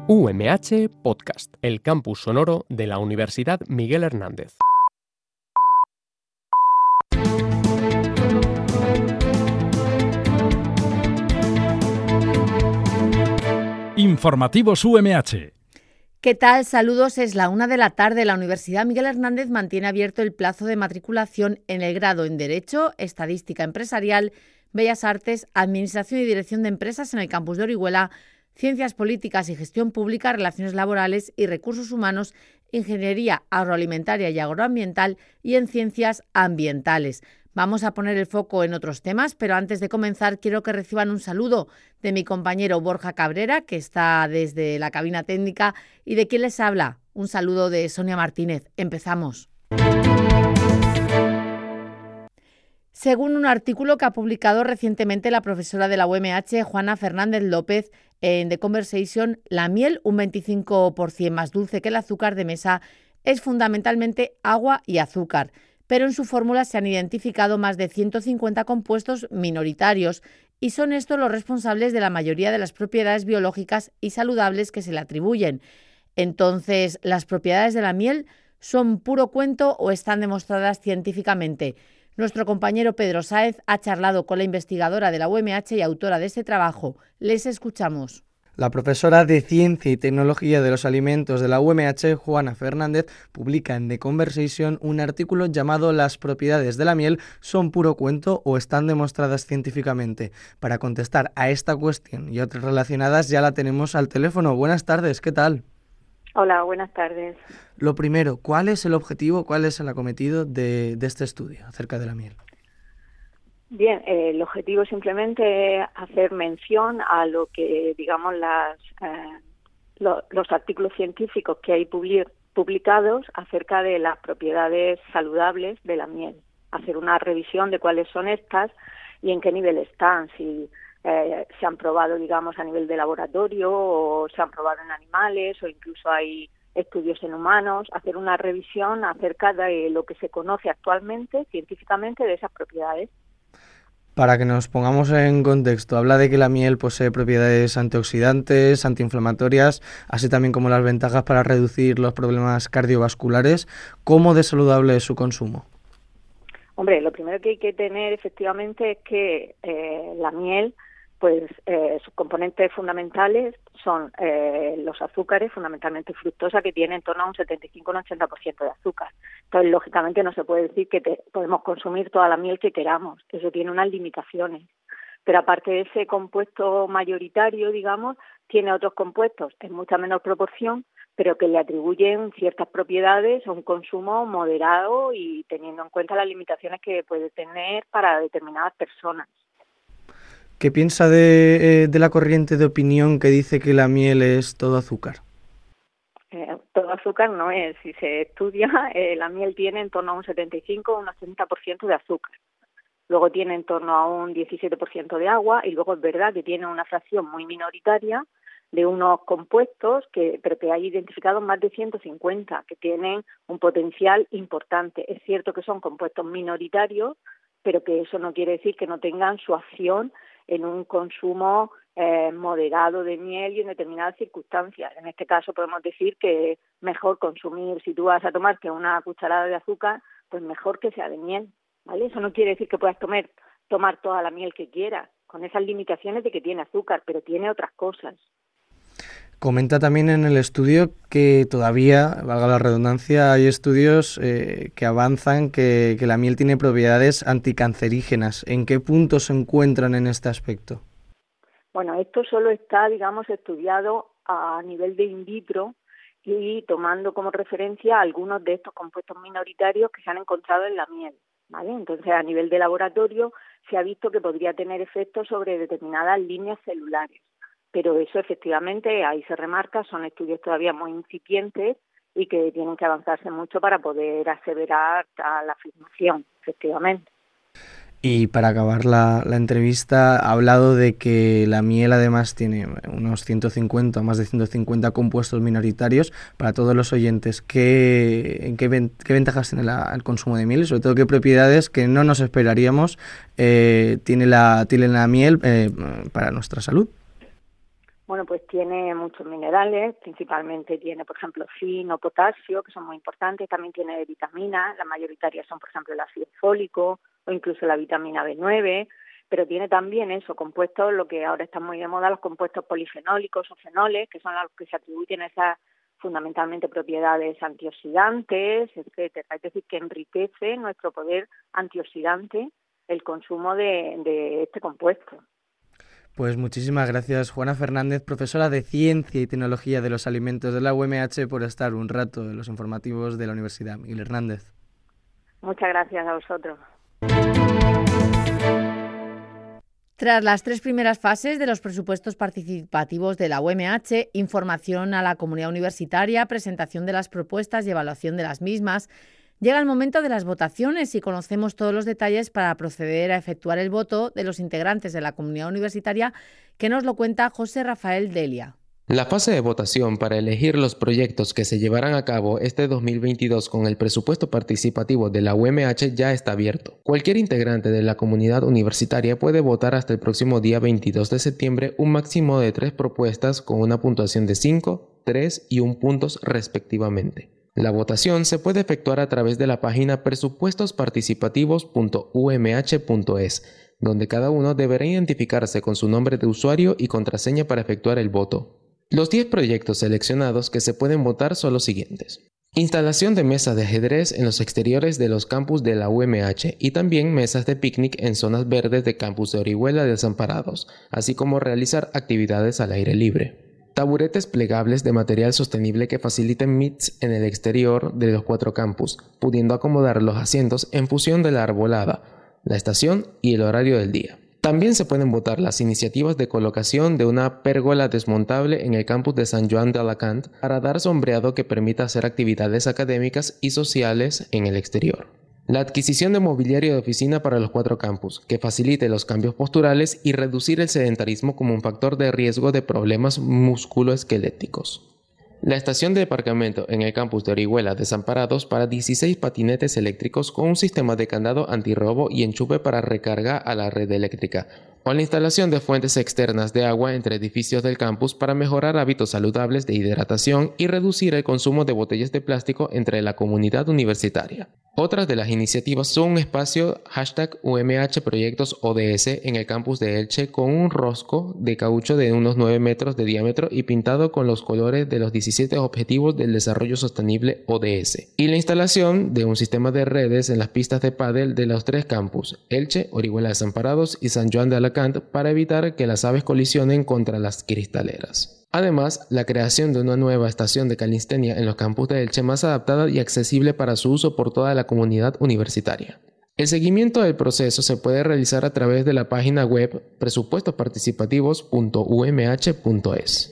UMH Podcast, el campus sonoro de la Universidad Miguel Hernández. Informativos UMH. ¿Qué tal? Saludos, es la 1 de la tarde. La Universidad Miguel Hernández mantiene abierto el plazo de matriculación en el grado en Derecho, Estadística Empresarial, Bellas Artes, Administración y Dirección de Empresas en el campus de Orihuela, Ciencias Políticas y Gestión Pública, Relaciones Laborales y Recursos Humanos, Ingeniería Agroalimentaria y Agroambiental y en Ciencias Ambientales. Vamos a poner el foco en otros temas, pero antes de comenzar quiero que reciban un saludo de mi compañero Borja Cabrera, que está desde la cabina técnica, y de quien les habla. Un saludo de Sonia Martínez. Empezamos. Según un artículo que ha publicado recientemente la profesora de la UMH, Juana Fernández López, en The Conversation, la miel, un 25% más dulce que el azúcar de mesa, es fundamentalmente agua y azúcar, pero en su fórmula se han identificado más de 150 compuestos minoritarios y son estos los responsables de la mayoría de las propiedades biológicas y saludables que se le atribuyen. Entonces, ¿las propiedades de la miel son puro cuento o están demostradas científicamente? Nuestro compañero Pedro Sáez ha charlado con la investigadora de la UMH y autora de este trabajo. Les escuchamos. La profesora de Ciencia y Tecnología de los Alimentos de la UMH, Juana Fernández, publica en The Conversation un artículo llamado «Las propiedades de la miel son puro cuento o están demostradas científicamente». Para contestar a esta cuestión y otras relacionadas ya la tenemos al teléfono. Buenas tardes, ¿qué tal? Hola, buenas tardes. Lo primero, ¿cuál es el objetivo, cuál es el acometido de este estudio acerca de la miel? Bien, el objetivo es simplemente hacer mención a lo que, digamos, los artículos científicos que hay publicados acerca de las propiedades saludables de la miel. Hacer una revisión de cuáles son estas y en qué nivel están, si se han probado, digamos, a nivel de laboratorio o se han probado en animales o incluso hay estudios en humanos, hacer una revisión acerca de lo que se conoce actualmente científicamente de esas propiedades. Para que nos pongamos en contexto, habla de que la miel posee propiedades antioxidantes, antiinflamatorias, así también como las ventajas para reducir los problemas cardiovasculares. ¿Cómo de saludable es su consumo? Hombre, lo primero que hay que tener efectivamente es que la miel, pues sus componentes fundamentales son los azúcares, fundamentalmente fructosa, que tiene en torno a un 75 o un 80% de azúcar. Entonces, lógicamente, no se puede decir que podemos consumir toda la miel que queramos. Eso tiene unas limitaciones. Pero aparte de ese compuesto mayoritario, digamos, tiene otros compuestos en mucha menor proporción, pero que le atribuyen ciertas propiedades a un consumo moderado y teniendo en cuenta las limitaciones que puede tener para determinadas personas. ¿Qué piensa de la corriente de opinión que dice que la miel es todo azúcar? Todo azúcar no es. Si se estudia, la miel tiene en torno a un 75 o un 80% de azúcar. Luego tiene en torno a un 17% de agua y luego es verdad que tiene una fracción muy minoritaria de unos compuestos, pero que hay identificados más de 150, que tienen un potencial importante. Es cierto que son compuestos minoritarios, pero que eso no quiere decir que no tengan su acción en un consumo moderado de miel y en determinadas circunstancias. En este caso podemos decir que es mejor consumir, si tú vas a tomarte una cucharada de azúcar, pues mejor que sea de miel, ¿vale? Eso no quiere decir que puedas tomar toda la miel que quieras, con esas limitaciones de que tiene azúcar, pero tiene otras cosas. Comenta también en el estudio que todavía, valga la redundancia, hay estudios que avanzan que la miel tiene propiedades anticancerígenas. ¿En qué punto se encuentran en este aspecto? Bueno, esto solo está, digamos, estudiado a nivel de in vitro y tomando como referencia algunos de estos compuestos minoritarios que se han encontrado en la miel, ¿vale? Entonces, a nivel de laboratorio se ha visto que podría tener efectos sobre determinadas líneas celulares. Pero eso efectivamente, ahí se remarca, son estudios todavía muy incipientes y que tienen que avanzarse mucho para poder aseverar la afirmación, efectivamente. Y para acabar la entrevista, ha hablado de que la miel además tiene unos 150 o más de 150 compuestos minoritarios. Para todos los oyentes, ¿qué ventajas tiene el consumo de miel? Y sobre todo, ¿qué propiedades que no nos esperaríamos tiene la miel para nuestra salud? Bueno, pues tiene muchos minerales, principalmente tiene, por ejemplo, zinc o potasio, que son muy importantes. También tiene vitaminas, las mayoritarias son, por ejemplo, el ácido fólico o incluso la vitamina B9. Pero tiene también compuestos, lo que ahora está muy de moda, los compuestos polifenólicos o fenoles, que son los que se atribuyen a esas fundamentalmente propiedades antioxidantes, etcétera. Es decir, que enriquece nuestro poder antioxidante el consumo de este compuesto. Pues muchísimas gracias, Juana Fernández, profesora de Ciencia y Tecnología de los Alimentos de la UMH, por estar un rato en los informativos de la Universidad Miguel Hernández. Muchas gracias a vosotros. Tras las 3 primeras fases de los presupuestos participativos de la UMH, información a la comunidad universitaria, presentación de las propuestas y evaluación de las mismas, llega el momento de las votaciones y conocemos todos los detalles para proceder a efectuar el voto de los integrantes de la comunidad universitaria, que nos lo cuenta José Rafael Delia. La fase de votación para elegir los proyectos que se llevarán a cabo este 2022 con el presupuesto participativo de la UMH ya está abierto. Cualquier integrante de la comunidad universitaria puede votar hasta el próximo día 22 de septiembre un máximo de 3 propuestas con una puntuación de 5, 3 y 1 puntos respectivamente. La votación se puede efectuar a través de la página presupuestosparticipativos.umh.es, donde cada uno deberá identificarse con su nombre de usuario y contraseña para efectuar el voto. Los 10 proyectos seleccionados que se pueden votar son los siguientes: instalación de mesas de ajedrez en los exteriores de los campus de la UMH y también mesas de picnic en zonas verdes de campus de Orihuela de Desamparados, así como realizar actividades al aire libre. Taburetes plegables de material sostenible que faciliten meets en el exterior de los 4 campus, pudiendo acomodar los asientos en función de la arbolada, la estación y el horario del día. También se pueden votar las iniciativas de colocación de una pérgola desmontable en el campus de San Joan de Alacant para dar sombreado que permita hacer actividades académicas y sociales en el exterior. La adquisición de mobiliario de oficina para los 4 campus, que facilite los cambios posturales y reducir el sedentarismo como un factor de riesgo de problemas musculoesqueléticos. La estación de aparcamiento en el campus de Orihuela Desamparados para 16 patinetes eléctricos con un sistema de candado antirrobo y enchufe para recarga a la red eléctrica, o la instalación de fuentes externas de agua entre edificios del campus para mejorar hábitos saludables de hidratación y reducir el consumo de botellas de plástico entre la comunidad universitaria. Otras de las iniciativas son un espacio #UMHProyectosODS en el campus de Elche con un rosco de caucho de unos 9 metros de diámetro y pintado con los colores de los 17 Objetivos del Desarrollo Sostenible ODS. Y la instalación de un sistema de redes en las pistas de pádel de los 3 campus, Elche, Orihuela Desamparados y San Joan de Alacant, para evitar que las aves colisionen contra las cristaleras. Además, la creación de una nueva estación de calistenia en los campus de Elche más adaptada y accesible para su uso por toda la comunidad universitaria. El seguimiento del proceso se puede realizar a través de la página web presupuestosparticipativos.umh.es.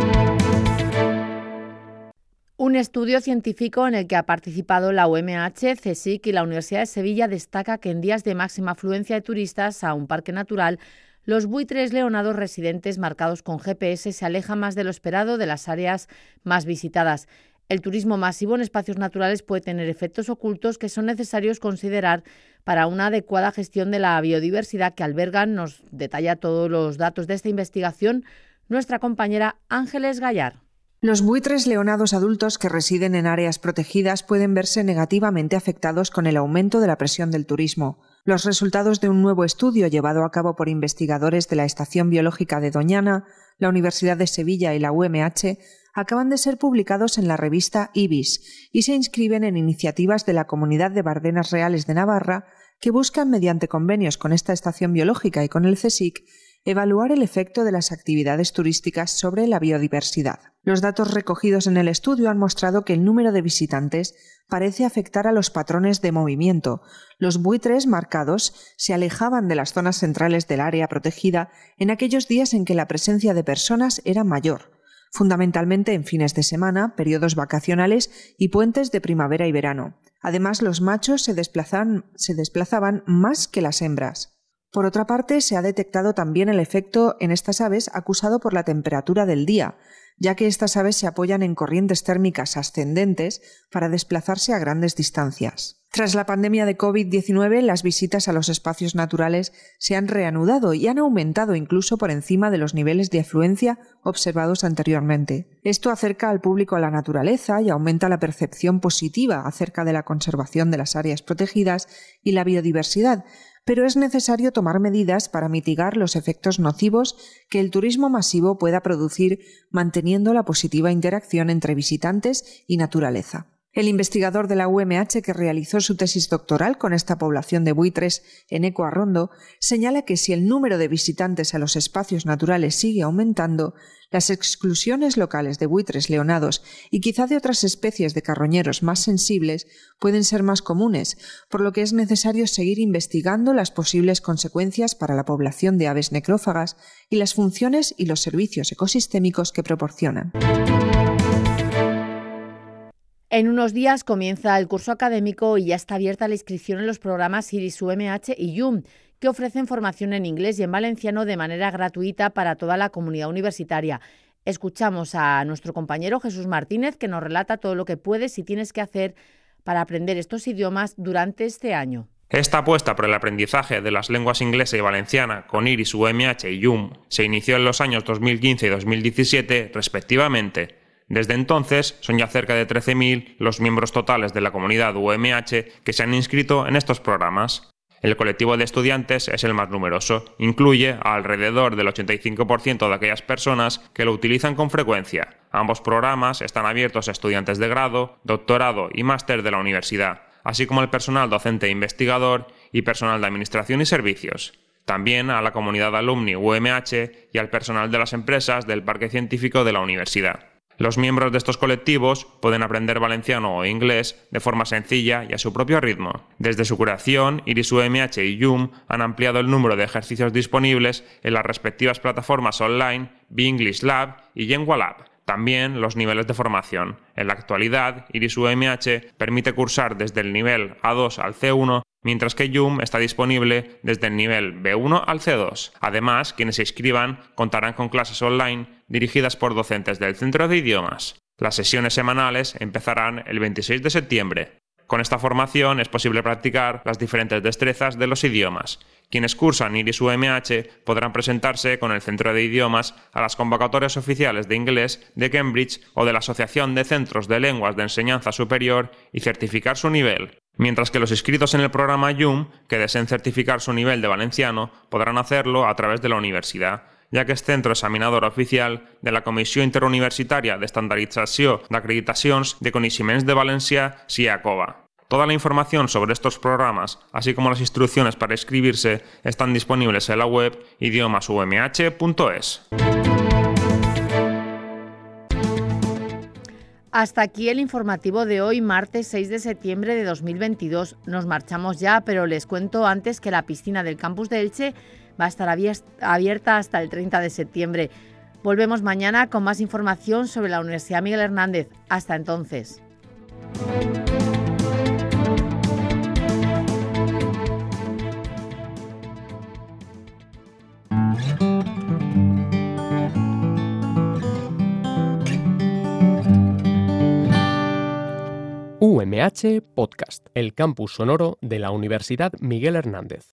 Un estudio científico en el que ha participado la UMH, CSIC y la Universidad de Sevilla destaca que en días de máxima afluencia de turistas a un parque natural, los buitres leonados residentes marcados con GPS se alejan más de lo esperado de las áreas más visitadas. El turismo masivo en espacios naturales puede tener efectos ocultos que son necesarios considerar para una adecuada gestión de la biodiversidad que albergan. Nos detalla todos los datos de esta investigación nuestra compañera Ángeles Gallar. Los buitres leonados adultos que residen en áreas protegidas pueden verse negativamente afectados con el aumento de la presión del turismo. Los resultados de un nuevo estudio llevado a cabo por investigadores de la Estación Biológica de Doñana, la Universidad de Sevilla y la UMH acaban de ser publicados en la revista IBIS y se inscriben en iniciativas de la Comunidad de Bardenas Reales de Navarra que buscan, mediante convenios con esta estación biológica y con el CSIC, evaluar el efecto de las actividades turísticas sobre la biodiversidad. Los datos recogidos en el estudio han mostrado que el número de visitantes parece afectar a los patrones de movimiento. Los buitres marcados se alejaban de las zonas centrales del área protegida en aquellos días en que la presencia de personas era mayor, fundamentalmente en fines de semana, periodos vacacionales y puentes de primavera y verano. Además, los machos se desplazaban más que las hembras. Por otra parte, se ha detectado también el efecto en estas aves acusado por la temperatura del día, ya que estas aves se apoyan en corrientes térmicas ascendentes para desplazarse a grandes distancias. Tras la pandemia de COVID-19, las visitas a los espacios naturales se han reanudado y han aumentado incluso por encima de los niveles de afluencia observados anteriormente. Esto acerca al público a la naturaleza y aumenta la percepción positiva acerca de la conservación de las áreas protegidas y la biodiversidad, pero es necesario tomar medidas para mitigar los efectos nocivos que el turismo masivo pueda producir, manteniendo la positiva interacción entre visitantes y naturaleza. El investigador de la UMH que realizó su tesis doctoral con esta población de buitres en Eco Arrondo señala que si el número de visitantes a los espacios naturales sigue aumentando, las exclusiones locales de buitres leonados y quizá de otras especies de carroñeros más sensibles pueden ser más comunes, por lo que es necesario seguir investigando las posibles consecuencias para la población de aves necrófagas y las funciones y los servicios ecosistémicos que proporcionan. En unos días comienza el curso académico y ya está abierta la inscripción en los programas IRIS UMH y YUM, que ofrecen formación en inglés y en valenciano de manera gratuita para toda la comunidad universitaria. Escuchamos a nuestro compañero Jesús Martínez, que nos relata todo lo que puedes y tienes que hacer para aprender estos idiomas durante este año. Esta apuesta por el aprendizaje de las lenguas inglesa y valenciana con IRIS UMH y YUM se inició en los años 2015 y 2017, respectivamente. Desde entonces, son ya cerca de 13.000 los miembros totales de la comunidad UMH que se han inscrito en estos programas. El colectivo de estudiantes es el más numeroso, incluye a alrededor del 85% de aquellas personas que lo utilizan con frecuencia. Ambos programas están abiertos a estudiantes de grado, doctorado y máster de la universidad, así como al personal docente e investigador y personal de administración y servicios. También a la comunidad alumni UMH y al personal de las empresas del parque científico de la universidad. Los miembros de estos colectivos pueden aprender valenciano o inglés de forma sencilla y a su propio ritmo. Desde su creación, IRIS UMH y YUM han ampliado el número de ejercicios disponibles en las respectivas plataformas online Be-English Lab y Lengua Lab. También los niveles de formación. En la actualidad, IRIS UMH permite cursar desde el nivel A2 al C1, mientras que YUM está disponible desde el nivel B1 al C2. Además, quienes se inscriban contarán con clases online dirigidas por docentes del Centro de Idiomas. Las sesiones semanales empezarán el 26 de septiembre. Con esta formación es posible practicar las diferentes destrezas de los idiomas. Quienes cursan IRIS UMH podrán presentarse con el Centro de Idiomas a las convocatorias oficiales de inglés de Cambridge o de la Asociación de Centros de Lenguas de Enseñanza Superior y certificar su nivel. Mientras que los inscritos en el programa YUM, que deseen certificar su nivel de valenciano, podrán hacerlo a través de la universidad, ja que és centre examinador oficial de la Comissió Interuniversitària d'Estandardització d'Acreditacions de Coneixements de Valencià, CIACOVA. Toda la información sobre estos programas, así como las instrucciones para inscribirse, están disponibles en la web idiomasumh.es. Hasta aquí el informativo de hoy, martes 6 de septiembre de 2022. Nos marchamos ya, pero les cuento antes que la piscina del campus de Elche va a estar abierta hasta el 30 de septiembre. Volvemos mañana con más información sobre la Universidad Miguel Hernández. Hasta entonces. UMH Podcast, el campus sonoro de la Universidad Miguel Hernández.